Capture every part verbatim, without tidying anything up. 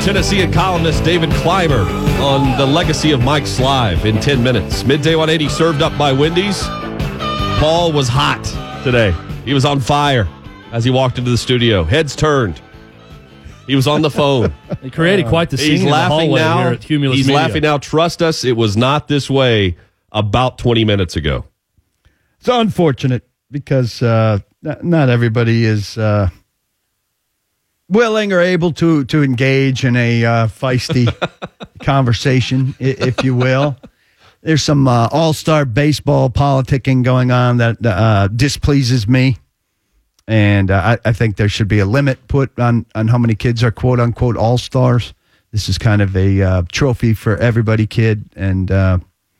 Tennessee and columnist David Clymer on the legacy of Mike Slive in ten minutes. Midday one eighty served up by Wendy's. Paul was hot today. He was on fire as he walked into the studio. Heads turned. He was on the phone. He created quite the scene He's in laughing the hallway now. here at Cumulus He's Media. laughing now. Trust us, it was not this way about twenty minutes ago. It's unfortunate because uh, not everybody is uh, willing or able to to engage in a uh, feisty conversation, if you will. There's some uh, all-star baseball politicking going on that uh, displeases me. And uh, I, I think there should be a limit put on, on how many kids are quote-unquote all-stars. This is kind of a uh, trophy for everybody kid. And uh,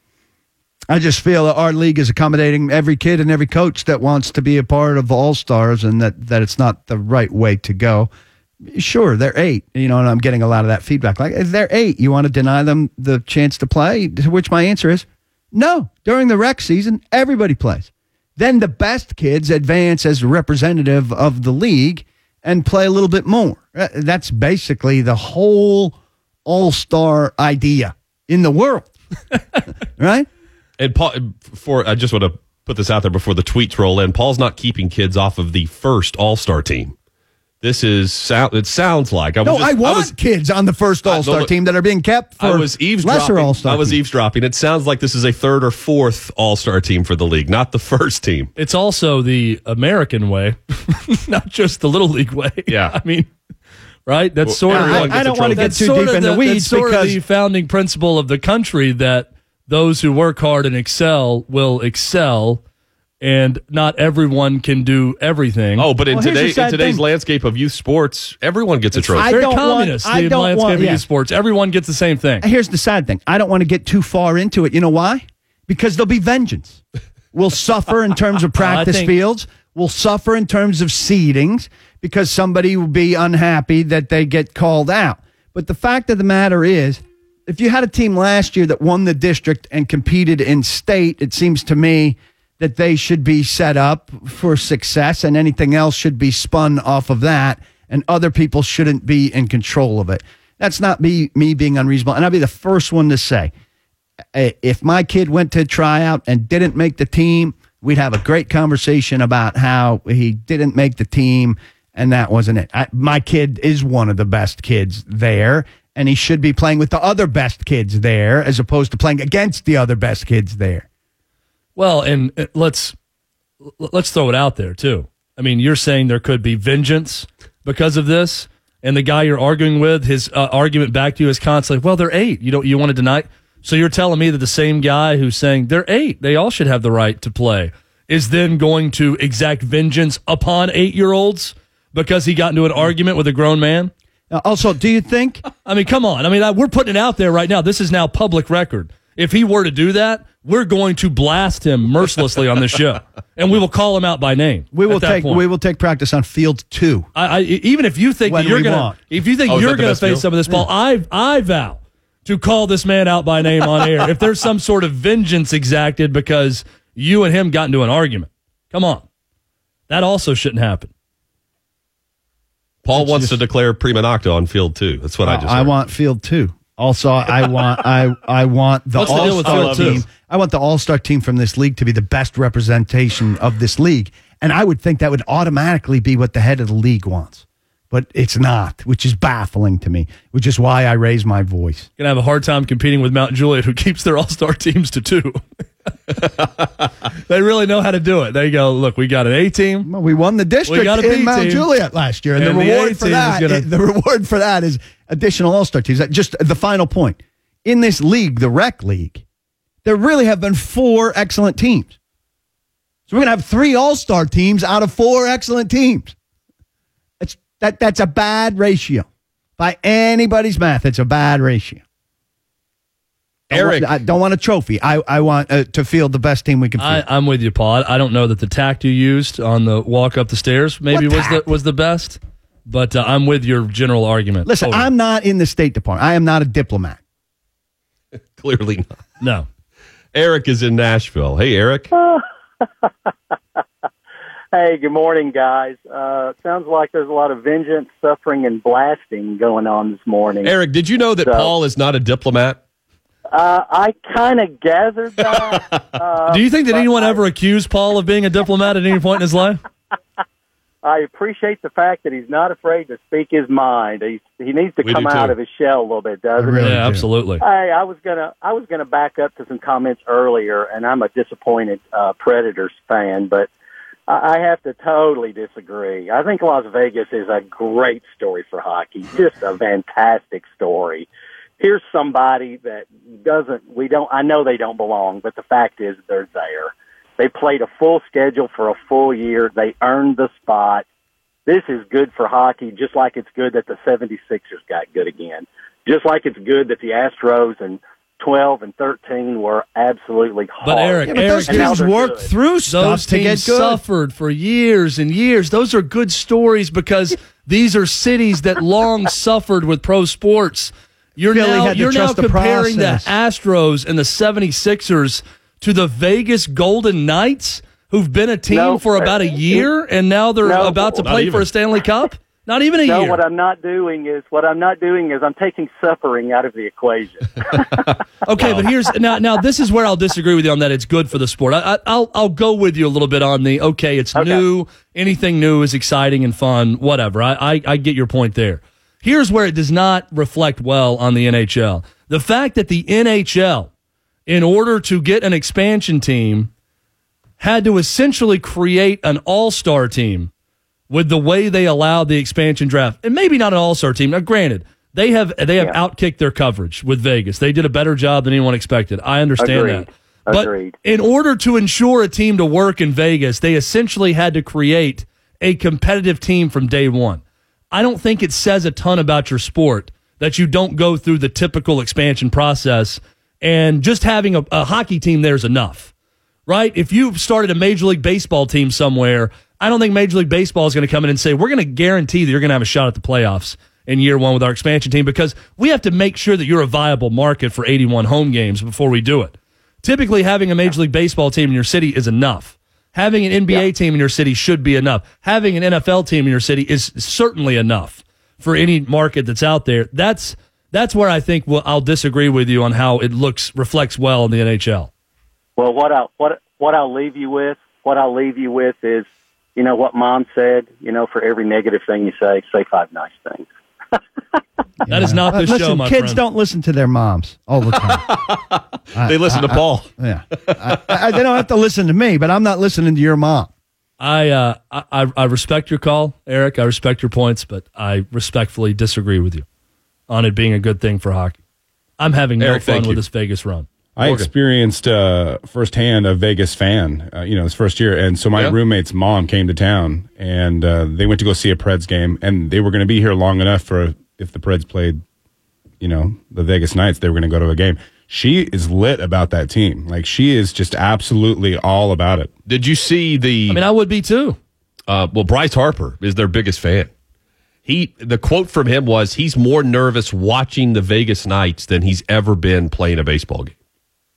I just feel that our league is accommodating every kid and every coach that wants to be a part of the all-stars, and that, that it's not the right way to go. Sure, they're eight, you know, and I'm getting a lot of that feedback. Like, if they're eight, you want to deny them the chance to play? To which my answer is, no. During the rec season, everybody plays. Then the best kids advance as representative of the league and play a little bit more. That's basically the whole all-star idea in the world, right? And Paul, for I just want to put this out there before the tweets roll in. Paul's not keeping kids off of the first all-star team. This is, it sounds like. I was no, just, I want I was, kids on the first all-star I, no, team that are being kept for I was eavesdropping. lesser all-star I was teams. eavesdropping. It sounds like this is a third or fourth all-star team for the league, not the first team. It's also the American way, not just the Little League way. Yeah. I mean, right? That's sort Well, of. I, I don't want to get that's too sort deep of in the, the weeds That's sort because of the founding principle of the country that those who work hard and excel will excel. And not everyone can do everything. Oh, but in, Well, here's today, the sad in today's thing. landscast of youth sports, everyone gets a trophy. I Very don't want- communist. I the don't landscape want- of yeah. youth sports. Everyone gets the same thing. Here's the sad thing. I don't want to get too far into it. You know why? Because there'll be vengeance. We'll suffer in terms of practice think- fields. We'll suffer in terms of seedings because somebody will be unhappy that they get called out. But the fact of the matter is, if you had a team last year that won the district and competed in state, it seems to me that they should be set up for success, and anything else should be spun off of that, and other people shouldn't be in control of it. That's not me, me being unreasonable. And I'll be the first one to say, if my kid went to tryout and didn't make the team, we'd have a great conversation about how he didn't make the team, and that wasn't it. I, my kid is one of the best kids there, and he should be playing with the other best kids there as opposed to playing against the other best kids there. Well, and uh, let's let's throw it out there too. I mean, you're saying there could be vengeance because of this, and the guy you're arguing with, his uh, argument back to you is constantly, "Well, they're eight. You don't you want to deny?" So you're telling me that the same guy who's saying they're eight, they all should have the right to play, is then going to exact vengeance upon eight-year-olds because he got into an argument with a grown man? Uh, also, do you think? I mean, come on. I mean, I, we're putting it out there right now. This is now public record. If he were to do that, we're going to blast him mercilessly on this show, and we will call him out by name. We will at that take point. we will take practice on field two. I, I, even if you think When that you're we going want. to, if you think Oh, is you're that the going to best face field? some of this, Paul, I I vow to call this man out by name on air. If there's some sort of vengeance exacted because you and him got into an argument, come on, that also shouldn't happen. Paul It's wants just- to declare prima nocta on field two. That's what I just I heard. want field two. Also, I want I I want the What's the deal with all-star field two? team. I want the all-star team from this league to be the best representation of this league, and I would think that would automatically be what the head of the league wants. But it's not, which is baffling to me, which is why I raise my voice. Going to have a hard time competing with Mount Juliet, who keeps their all-star teams to two. They really know how to do it. There you go. Look, we got an A team. Well, we won the district We got a B in Mount team. Juliet last year, and, And the the A reward for team is that gonna- the reward for that is additional all-star teams. That- Just the final point. In this league, the rec league, there really have been four excellent teams. So we're going to have three all-star teams out of four excellent teams. It's, that, that's a bad ratio. By anybody's math, it's a bad ratio. I Eric. want- I don't want a trophy. I, I want uh, to field the best team we can field. I, I'm with you, Paul. I, I don't know that the tact you used on the walk up the stairs maybe What was the tact? was the best, but uh, I'm with your general argument. Listen, Totally. I'm not in the State Department. I am not a diplomat. Clearly not. no. Eric is in Nashville. Hey, Eric. Hey, good morning, guys. Uh, sounds like there's a lot of vengeance, suffering, and blasting going on this morning. Eric, did you know that So- Paul is not a diplomat? Uh, I kind of gathered that. Uh, Do you think that but anyone I, ever accused Paul of being a diplomat at any point in his life? I appreciate the fact that he's not afraid to speak his mind. He he needs to We come do, out too. of his shell a little bit, doesn't really he? Yeah, do. absolutely. Hey, I was gonna I was gonna back up to some comments earlier, and I'm a disappointed uh, Predators fan, but I I have to totally disagree. I think Las Vegas is a great story for hockey, just a fantastic story. Here's somebody that doesn't, we don't, I know they don't belong, but the fact is they're there. They played a full schedule for a full year. They earned the spot. This is good for hockey, just like it's good that the seventy-sixers got good again. Just like it's good that the Astros and twelve and thirteen were absolutely hard. But Eric, Yeah, but Eric, those And now teams they're work good. through stuff those to get teams good. suffered for years and years. Those are good stories because these are cities that long suffered with pro sports. You're Philly now had to you're now trust the comparing the process. Astros and the seventy-sixers to the Vegas Golden Knights, who've been a team No. for about a year, and now they're No. about to Not play even. for a Stanley Cup. Not even a No, year. what I'm not doing is what I'm not doing is I'm taking suffering out of the equation. Okay, but here's now. Now this is where I'll disagree with you on that. It's good for the sport. I, I, I'll I'll go with you a little bit on the okay. It's Okay. new. Anything new is exciting and fun. Whatever. I, I I get your point there. Here's where it does not reflect well on the N H L. The fact that the N H L, in order to get an expansion team, had to essentially create an all-star team with the way they allowed the expansion draft, and maybe not an all-star team. Now, granted, they have they have Yeah. outkicked their coverage with Vegas. They did a better job than anyone expected. I understand Agreed. that. But Agreed. in order to ensure a team to work in Vegas, they essentially had to create a competitive team from day one. I don't think it says a ton about your sport that you don't go through the typical expansion process, and just having a, a hockey team there is enough. Right? If you've started a Major League Baseball team somewhere, I don't think Major League Baseball is going to come in and say, we're going to guarantee that you're going to have a shot at the playoffs in year one with our expansion team, because we have to make sure that you're a viable market for eighty-one home games before we do it. Typically, having a Major League Baseball team in your city is enough. Having an N B A Yeah. team in your city should be enough. Having an N F L team in your city is certainly enough for any market that's out there. That's that's where I think we'll, I'll disagree with you on how it looks reflects well in the N H L. Well, what I what what I'll leave you with, what I'll leave you with is, you know, what Mom said. You know, for every negative thing you say, say five nice things. That is not Uh, this listen, show, my kids friend. don't listen to their moms all the time. They listen to Paul. Yeah, I, I, they don't have to listen to me, but I'm not listening to your mom. I, uh, I I respect your call, Eric. I respect your points, but I respectfully disagree with you on it being a good thing for hockey. I'm having no Eric, fun thank with you. this Vegas run. I Morgan. experienced uh, firsthand a Vegas fan, uh, you know, his first year. And so my Yeah. roommate's mom came to town, and uh, they went to go see a Preds game. And they were going to be here long enough for if the Preds played, you know, the Vegas Knights, they were going to go to a game. She is lit about that team. Like, she is just absolutely all about it. Did you see the? I mean, I would be too. Uh, well, Bryce Harper is their biggest fan. He the quote from him was, "He's more nervous watching the Vegas Knights than he's ever been playing a baseball game."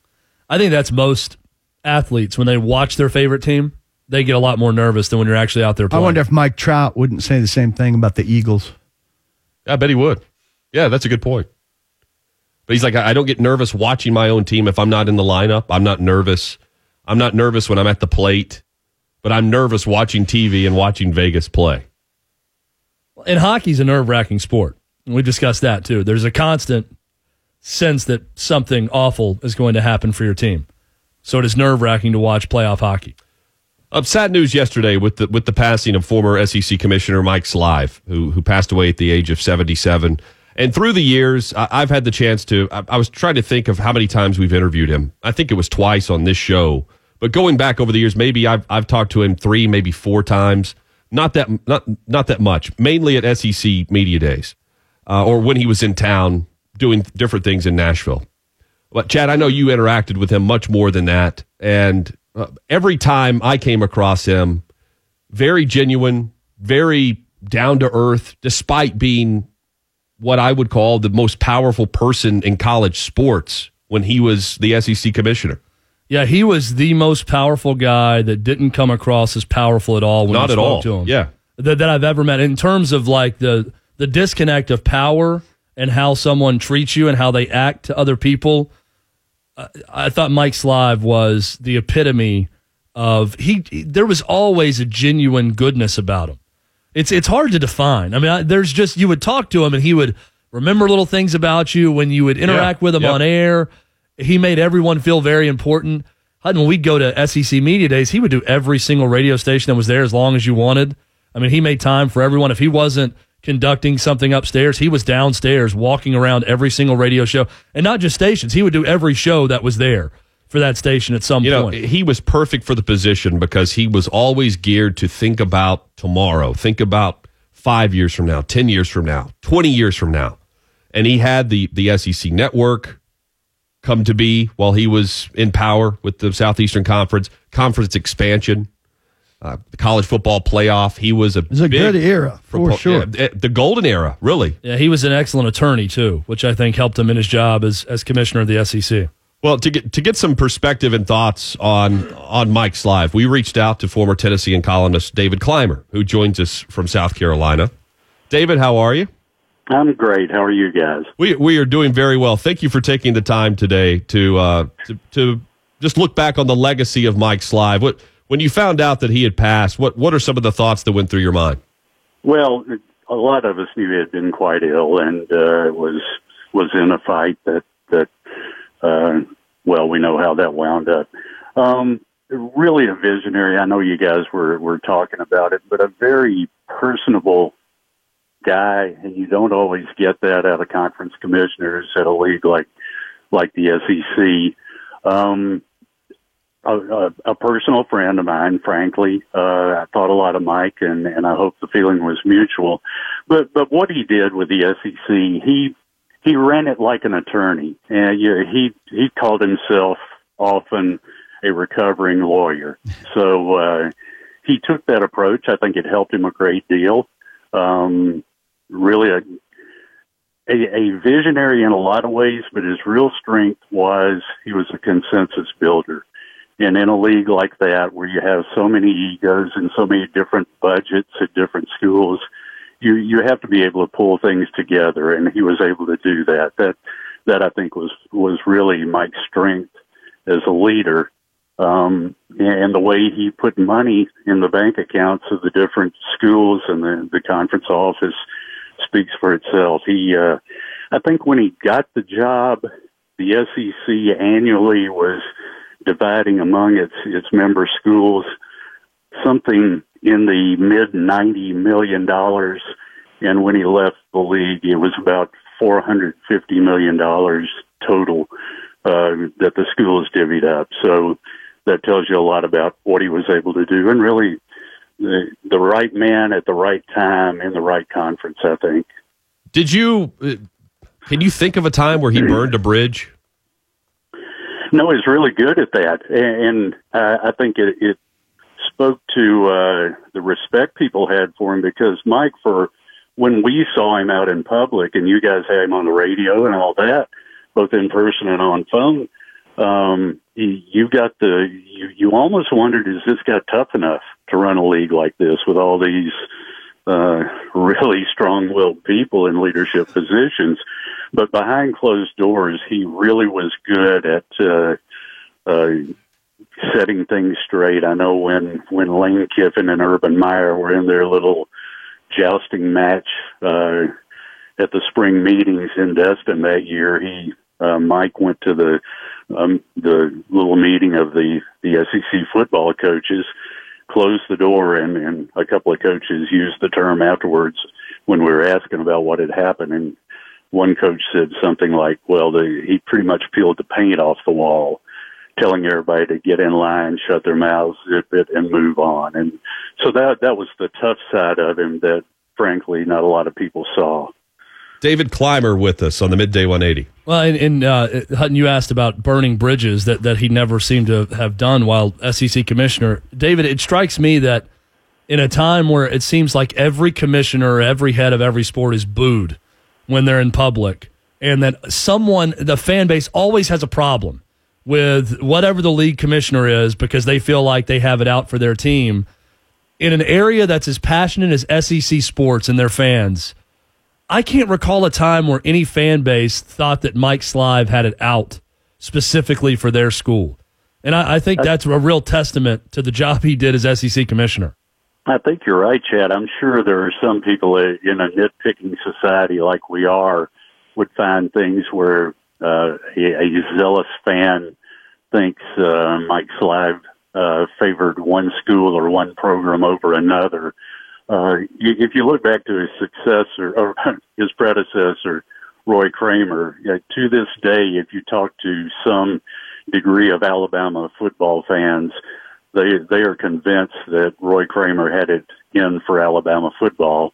I think that's most athletes when they watch their favorite team, they get a lot more nervous than when you're actually out there I playing. wonder if Mike Trout wouldn't say the same thing about the Eagles. I bet he would. Yeah, that's a good point. But he's like, I I don't get nervous watching my own team if I'm not in the lineup. I'm not nervous. I'm not nervous when I'm at the plate, but I'm nervous watching T V and watching Vegas play. And hockey's a nerve-wracking sport. And we discussed that too. There's a constant sense that something awful is going to happen for your team. So it is nerve-wracking to watch playoff hockey. Uh, sad news yesterday with the with the passing of former S E C Commissioner Mike Slive, who who passed away at the age of seventy-seven. And through the years, I, I've had the chance to. I, I was trying to think of how many times we've interviewed him. I think it was twice on this show. But going back over the years, maybe I've I've talked to him three, maybe four times. Not that not not that much. Mainly at S E C media days, uh, or when he was in town doing different things in Nashville. But Chad, I know you interacted with him much more than that, and uh, every time I came across him, very genuine, very down to earth, despite being what I would call the most powerful person in college sports when he was the S E C commissioner. Yeah, he was the most powerful guy that didn't come across as powerful at all when Not you at spoke all. to him. Yeah. That, that I've ever met. In terms of like the the disconnect of power and how someone treats you and how they act to other people, uh, I thought Mike Slive was the epitome of he, he. There was always a genuine goodness about him. It's it's hard to define. I mean, I, there's just you would talk to him and he would remember little things about you when you would interact Yeah. with him Yep. on air. He made everyone feel very important. Hutton, when we'd go to S E C Media Days, he would do every single radio station that was there as long as you wanted. I mean, he made time for everyone. If he wasn't conducting something upstairs, he was downstairs walking around every single radio show. And not just stations. He would do every show that was there for that station at some You know, point. he was perfect for the position because he was always geared to think about tomorrow, think about five years from now, ten years from now, twenty years from now. And he had the, the S E C network come to be while he was in power with the Southeastern Conference, conference expansion, uh, the college football playoff. He was a, It was a big good era, for propo- sure. yeah, the golden era, really. Yeah, he was an excellent attorney, too, which I think helped him in his job as, as commissioner of the S E C. Well, to get to get some perspective and thoughts on on Mike Slive, we reached out to former Tennessean columnist David Clymer, who joins us from South Carolina. David, how are you? I'm great. How are you guys? We we are doing very well. Thank you for taking the time today to uh, to, to just look back on the legacy of Mike Slive. What when you found out that he had passed, what what are some of the thoughts that went through your mind? Well, a lot of us knew he had been quite ill and uh, was was in a fight that that uh, well, we know how that wound up. Um, really a visionary. I know you guys were were talking about it, but a very personable guy, and you don't always get that out of conference commissioners at a league like like the S E C. Um, a, a, a personal friend of mine, frankly. Uh, I thought a lot of Mike, and, and I hope the feeling was mutual. But but what he did with the S E C, he he ran it like an attorney, and yeah, he he called himself often a recovering lawyer. So uh, he took that approach. I think it helped him a great deal. Um, really a, a a visionary in a lot of ways, but his real strength was he was a consensus builder. And in a league like that, where you have so many egos and so many different budgets at different schools, you you have to be able to pull things together, and he was able to do that. That that I think was was really Mike's strength as a leader. Um, and the way he put money in the bank accounts of the different schools and the, the conference office speaks for itself. He, uh, I think when he got the job, the S E C annually was dividing among its, its member schools something in the mid ninety million dollars. And when he left the league, it was about four hundred fifty million dollars total, uh, that the schools divvied up. So, that tells you a lot about what he was able to do, and really the, the right man at the right time in the right conference, I think. Did you, uh, can you think of a time where he burned a bridge? No, he's really good at that, and uh, I think it, it spoke to uh, the respect people had for him, because Mike, for when we saw him out in public, and you guys had him on the radio and all that, both in person and on phone, um, you, you got the, you, you almost wondered, is this guy tough enough to run a league like this with all these uh, really strong-willed people in leadership positions? But behind closed doors, he really was good at uh, uh, setting things straight. I know when, when Lane Kiffin and Urban Meyer were in their little jousting match uh, at the spring meetings in Destin that year, he uh, Mike went to the um, the little meeting of the, the S E C football coaches, closed the door, and, and a couple of coaches used the term afterwards when we were asking about what had happened. And one coach said something like, well, the, he pretty much peeled the paint off the wall, telling everybody to get in line, shut their mouths, zip it, and move on. And so that that was the tough side of him that, frankly, not a lot of people saw. David Clymer with us on the Midday one eighty. Well, and, and uh, Hutton, you asked about burning bridges that, that he never seemed to have done while S E C commissioner. David, it strikes me that in a time where it seems like every commissioner, every head of every sport is booed when they're in public, and that someone, the fan base always has a problem with whatever the league commissioner is because they feel like they have it out for their team in an area that's as passionate as S E C sports and their fans. I can't recall a time where any fan base thought that Mike Slive had it out specifically for their school. And I, I think that's a real testament to the job he did as S E C commissioner. I think you're right, Chad. I'm sure there are some people in a nitpicking society like we are would find things where uh, a, a zealous fan thinks uh, Mike Slive uh, favored one school or one program over another. Uh, if you look back to his successor or his predecessor, Roy Kramer, uh, to this day, if you talk to some degree of Alabama football fans, they they are convinced that Roy Kramer had it in for Alabama football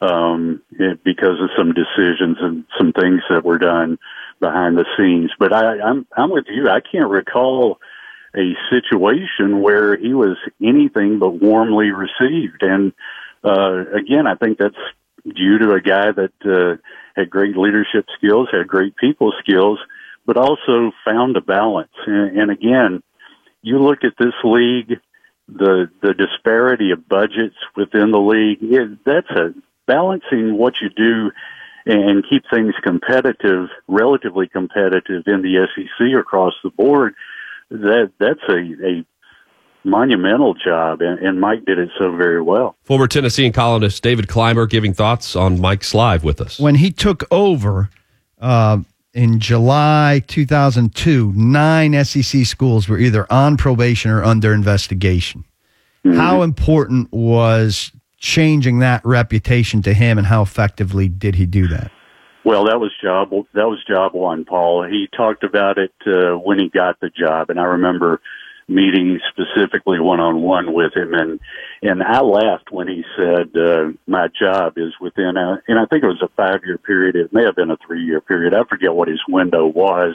um, it, because of some decisions and some things that were done behind the scenes. But I, I'm I'm with you. I can't recall a situation where he was anything but warmly received. And uh, again, I think that's due to a guy that uh, had great leadership skills, had great people skills, but also found a balance. And, and again, you look at this league, the the disparity of budgets within the league, it, that's a balancing what you do and keep things competitive, relatively competitive in the S E C across the board. That that's a, a monumental job, and, and Mike did it so very well. Former Tennessean columnist David Clymer giving thoughts on Mike Slive with us. When he took over uh, in July two thousand two, nine S E C schools were either on probation or under investigation. Mm-hmm. How important was changing that reputation to him, and how effectively did he do that? Well, that was job that was job one, Paul. He talked about it uh, when he got the job, and I remember meeting specifically one-on-one with him, and and I laughed when he said, uh, my job is within, a, and I think it was a five-year period. It may have been a three-year period. I forget what his window was,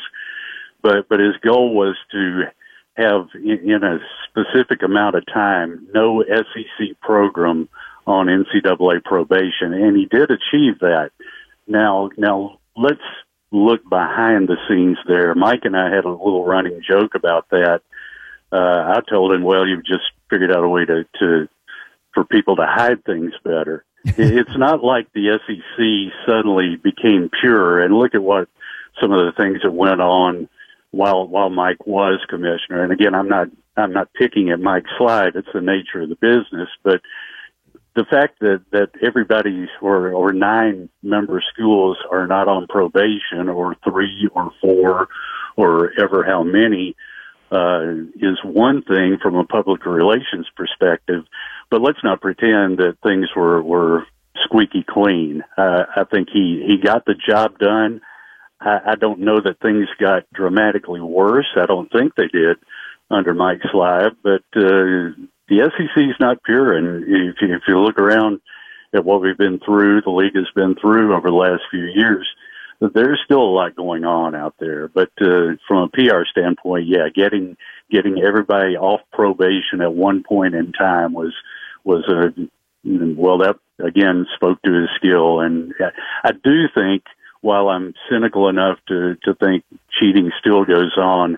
but but his goal was to have, in, in a specific amount of time, no S E C program on N C double A probation, and he did achieve that. Now, now let's look behind the scenes there. Mike and I had a little running joke about that. Uh, I told him, well, you've just figured out a way to, to for people to hide things better. It's not like the S E C suddenly became pure. And look at what some of the things that went on while while Mike was commissioner. And again, I'm not I'm not picking at Mike Slive. It's the nature of the business, but the fact that, that everybody or, or nine member schools are not on probation, or three or four or ever how many, uh, is one thing from a public relations perspective. But let's not pretend that things were, were squeaky clean. Uh, I think he, he got the job done. I, I don't know that things got dramatically worse. I don't think they did under Mike Slive, but, uh, the S E C is not pure, and if you, if you look around at what we've been through, the league has been through over the last few years, there's still a lot going on out there. But uh, from a P R standpoint, yeah, getting getting everybody off probation at one point in time was was a well, that again spoke to his skill, and I do think, while I'm cynical enough to to think cheating still goes on,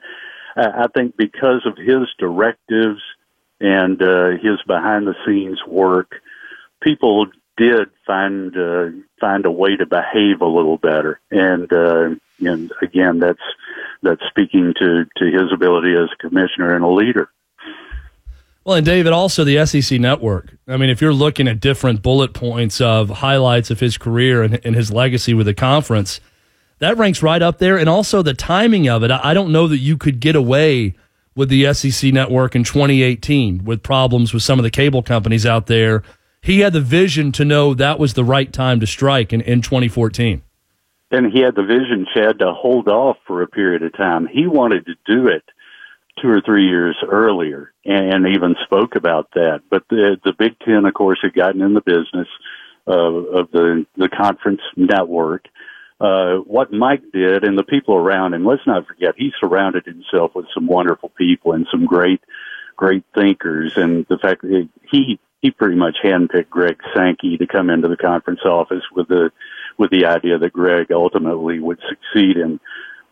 I think because of his directives and uh, his behind-the-scenes work, people did find uh, find a way to behave a little better. And uh, and again, that's that's speaking to, to his ability as a commissioner and a leader. Well, and David, also the S E C Network. I mean, if you're looking at different bullet points of highlights of his career and, and his legacy with the conference, that ranks right up there. And also the timing of it. I don't know that you could get away with the S E C Network in twenty eighteen with problems with some of the cable companies out there. He had the vision to know that was the right time to strike in, in twenty fourteen. And he had the vision, Chad, to hold off for a period of time. He wanted to do it two or three years earlier and even spoke about that. But the, the Big Ten, of course, had gotten in the business of, of the, the conference network. Uh, what Mike did and the people around him, let's not forget, he surrounded himself with some wonderful people and some great, great thinkers. And the fact that he, he pretty much handpicked Greg Sankey to come into the conference office with the, with the idea that Greg ultimately would succeed him.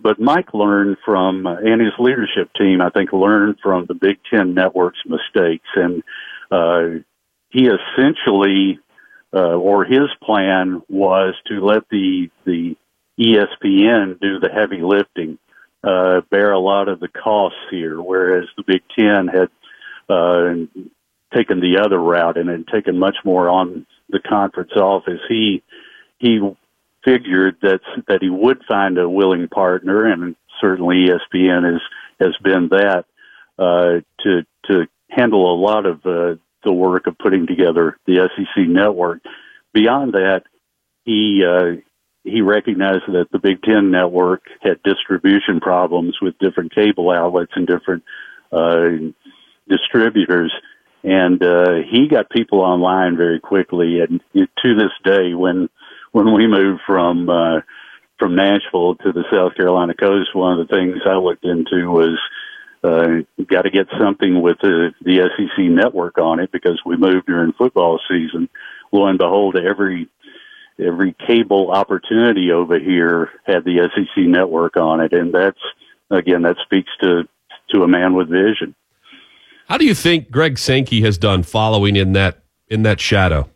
but Mike learned from, uh, and his leadership team, I think, learned from the Big Ten Network's mistakes. And uh, he essentially, uh, or his plan was to let the, the E S P N do the heavy lifting, uh, bear a lot of the costs here, whereas the Big Ten had uh, taken the other route and had taken much more on the conference office. He he figured that that he would find a willing partner, and certainly E S P N has has been that uh, to to handle a lot of uh, the work of putting together the S E C network. Beyond that, he uh, he recognized that the Big Ten network had distribution problems with different cable outlets and different uh, distributors. And uh, he got people online very quickly. And to this day, when when we moved from uh, from Nashville to the South Carolina coast, one of the things I looked into was uh, got to get something with the, the S E C network on it, because we moved during football season. Lo and behold, every every cable opportunity over here had the S E C network on it, and that's again that speaks to to a man with vision. How do you think Greg Sankey has done following in that in that shadow?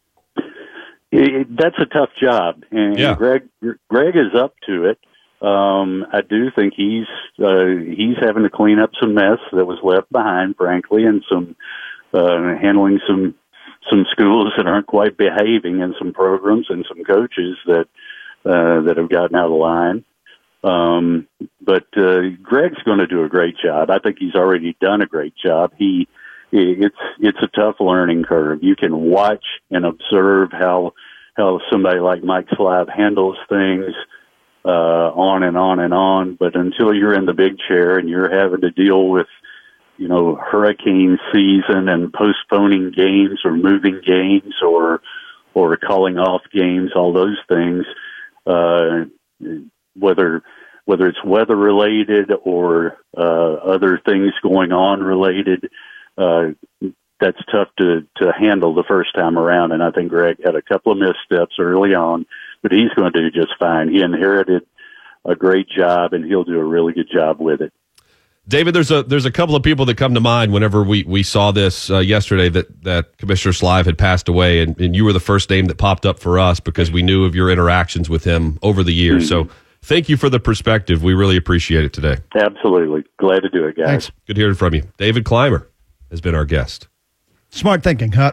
It, that's a tough job, and yeah. Greg Greg is up to it. Um, I do think he's uh, he's having to clean up some mess that was left behind, frankly, and some uh, handling some some schools that aren't quite behaving, and some programs and some coaches that uh, that have gotten out of line. Um, but, uh, Greg's going to do a great job. I think he's already done a great job. He, it's, it's a tough learning curve. You can watch and observe how, how somebody like Mike Slive handles things, uh, on and on and on. But until you're in the big chair and you're having to deal with, you know, hurricane season and postponing games or moving games or, or calling off games, all those things, uh, whether whether it's weather related or uh, other things going on related, uh, that's tough to, to handle the first time around. And I think Greg had a couple of missteps early on, but he's going to do just fine. He inherited a great job, and he'll do a really good job with it. David, there's a there's a couple of people that come to mind whenever we, we saw this uh, yesterday that, that Commissioner Slive had passed away, and, and you were the first name that popped up for us because we knew of your interactions with him over the years. Mm-hmm. So thank you for the perspective. We really appreciate it today. Absolutely. Glad to do it, guys. Thanks. Good hearing from you. David Clymer has been our guest. Smart thinking, huh?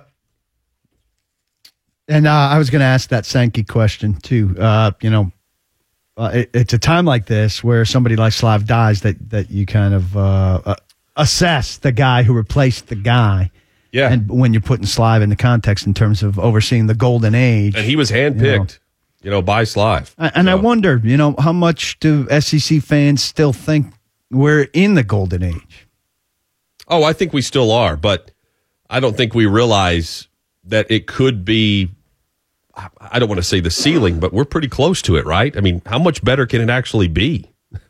And uh, I was going to ask that Sankey question, too. Uh, you know, uh, it, it's a time like this where somebody like Slive dies that, that you kind of uh, uh, assess the guy who replaced the guy. Yeah. And when you're putting Slive in the context in terms of overseeing the golden age. And he was handpicked. You know, You know, by Slive. And so. I wonder, you know, how much do S E C fans still think we're in the golden age? Oh, I think we still are, but I don't think we realize that it could be, I don't want to say the ceiling, but we're pretty close to it, right? I mean, how much better can it actually be?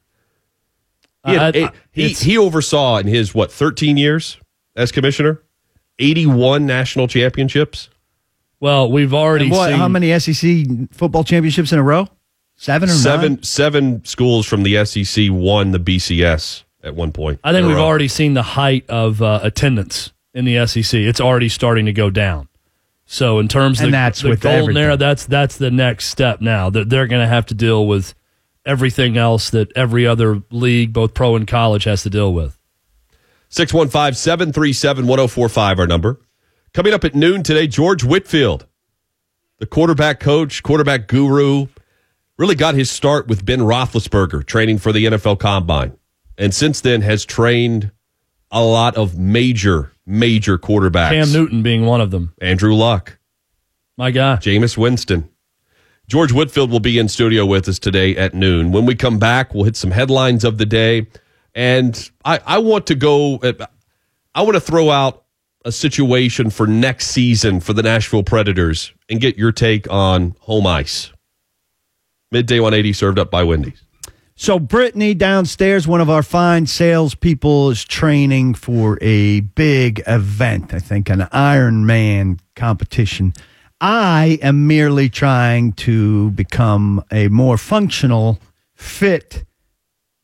He, had, uh, he, he oversaw in his, what, thirteen years as commissioner, eighty-one national championships. Well, we've already what, seen... How many S E C football championships in a row? Seven or seven, nine? Seven schools from the S E C won the B C S at one point. I think we've row. already seen the height of uh, attendance in the S E C. It's already starting to go down. So in terms of and the, that's the with golden everything. era, that's, that's the next step now. That they're going to have to deal with everything else that every other league, both pro and college, has to deal with. six one five, seven three seven, one oh four five, our number. Coming up at noon today, George Whitfield, the quarterback coach, quarterback guru, really got his start with Ben Roethlisberger training for the N F L Combine. And since then has trained a lot of major, major quarterbacks. Cam Newton being one of them. Andrew Luck. My guy. Jameis Winston. George Whitfield will be in studio with us today at noon. When we come back, we'll hit some headlines of the day. And I, I want to go, I want to throw out a situation for next season for the Nashville Predators and get your take on home ice. Midday one eighty served up by Wendy's. So Brittany downstairs, one of our fine salespeople, is training for a big event, I think an Ironman competition. I am merely trying to become a more functional, fit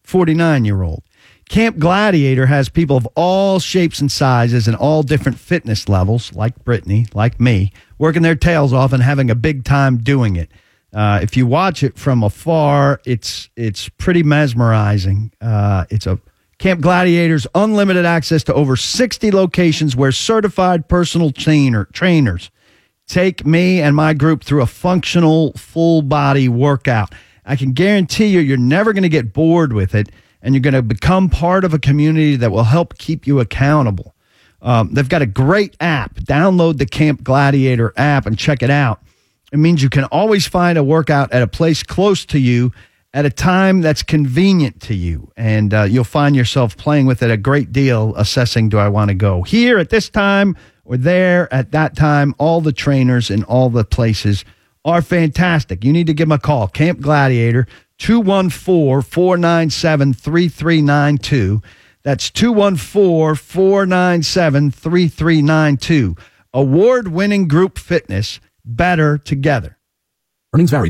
forty-nine-year-old. Camp Gladiator has people of all shapes and sizes and all different fitness levels, like Brittany, like me, working their tails off and having a big time doing it. Uh, if you watch it from afar, it's it's pretty mesmerizing. Uh, it's a Camp Gladiator's unlimited access to over sixty locations where certified personal trainer, trainers take me and my group through a functional, full-body workout. I can guarantee you you're never going to get bored with it, and you're going to become part of a community that will help keep you accountable. Um, they've got a great app. Download the Camp Gladiator app and check it out. It means you can always find a workout at a place close to you at a time that's convenient to you. And uh, you'll find yourself playing with it a great deal, assessing, do I want to go here at this time or there at that time? All the trainers in all the places are fantastic. You need to give them a call. Camp Gladiator, two one four, four nine seven, three three nine two. That's two one four, four nine seven, three three nine two. Award-winning group fitness, better together. Earnings vary.